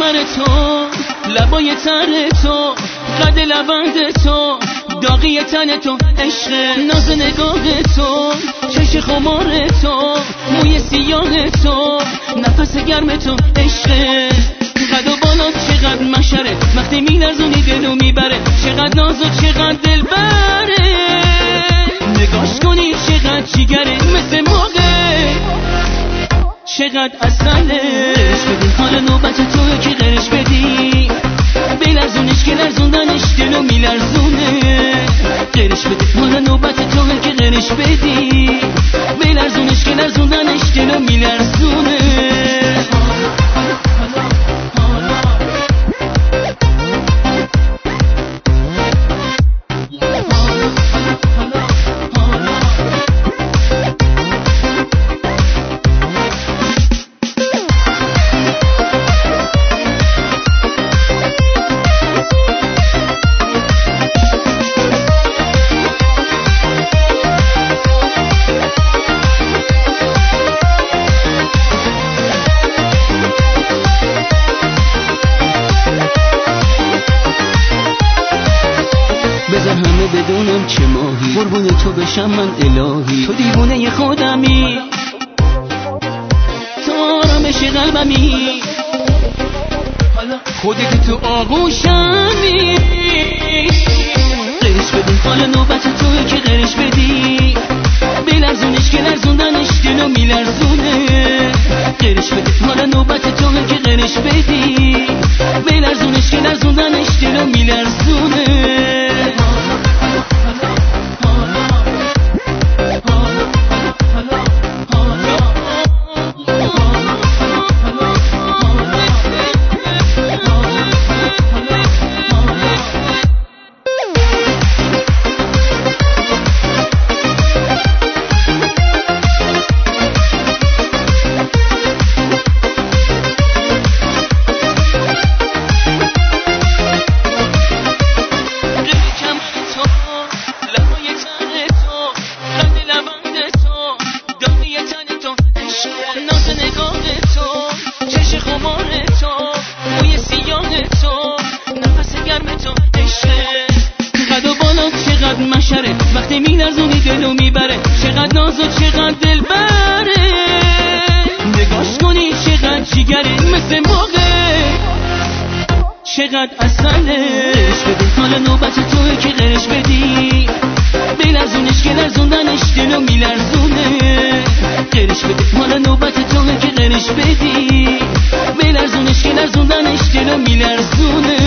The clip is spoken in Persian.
کمر تو، لبای تر تو، قد لبند تو، داغی تن تو، عشق ناز نگاه تو، چش خمار تو، موی سیاه تو، نفس گرم تو، عشق قد و بالا چقدر مشره، وقتی میلرزونی دلو میبره، چقدر ناز و چقدر دل بره، نگاش کنی چقدر جیگره مثل موقع، چقدر اصله. قرش بدی حال نوبت توه که قرش بدی، بلرزونش که لرزوندنش دلو میلرزونه. قرش بدی حال نوبت توه که قرش بدی، بلرزونش که لرزوندنش دلو میلرزونه. بذار همه بدونم چه ماهی، قربون تو بشم من الهی، تو دیوونه خودمی، تو آرامش قلبمی، خودت تو آغوشمی. قرش بدی حال نوبت توی که قرش بدی، بلرزونش که لرزوندنش دلو میلرزونه. قرش بدی حال نوبت توی که قرش بدی، بلرزونش که لرزوندنش دلو میلرزونه. مشره وقتی میلرزونی دلو میبره، چقدر ناز و چقدر دل بره، نگاش کنی چقدر جیگره مثل موقع، چقدر اصله. قرش بدی حال نوبت توی که قرش بدی، بلرزونش که لرزوندنش دلو میلرزونه. قرش بدی حال نوبت توی که قرش بدی، بلرزونش که لرزوندنش دلو میلرزونه.